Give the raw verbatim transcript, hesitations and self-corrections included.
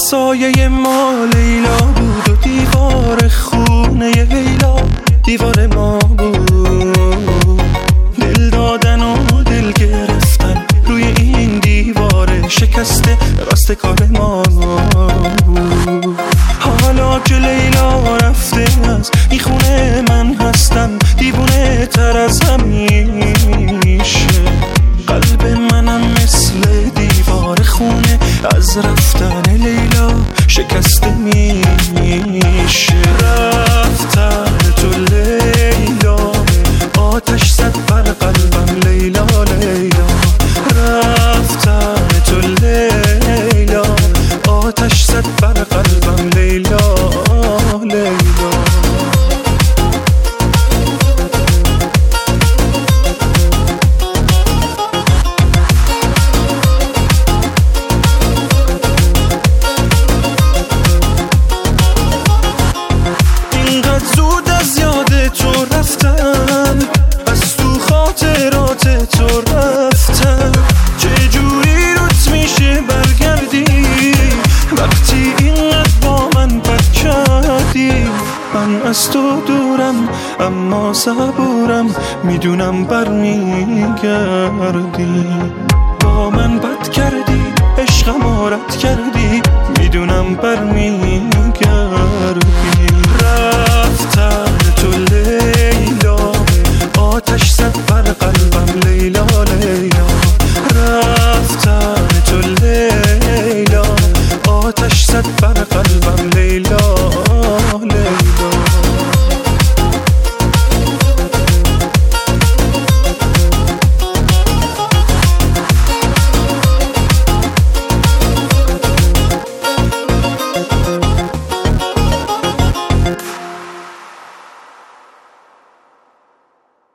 سایه ما لیلا بود و دیوار خونه لیلا دیوار ما بود. دل دادن و دل گرفتن روی این دیوار شکسته راست کار ما بود. حالا که لیلا رفته از این خونه من هستم دیوونه تر از همیشه. قلب منم مثل دیوار خونه از رفتن لیلا شکسته میشه. رفتن تو لیلا آتش زد بر قلبم لیلا لیلا. رفتن تو لیلا آتش زد بر قلبم لیلا لیلا. زود از یاد تو رفتم از تو خاطرات تو رفتم. چجوری روت میشه برگردی وقتی اینقدر با من بد کردی. من از تو دورم اما صبورم میدونم برمیگردی. با من بد کردی عشقم رد کردی میدونم برمیگردی.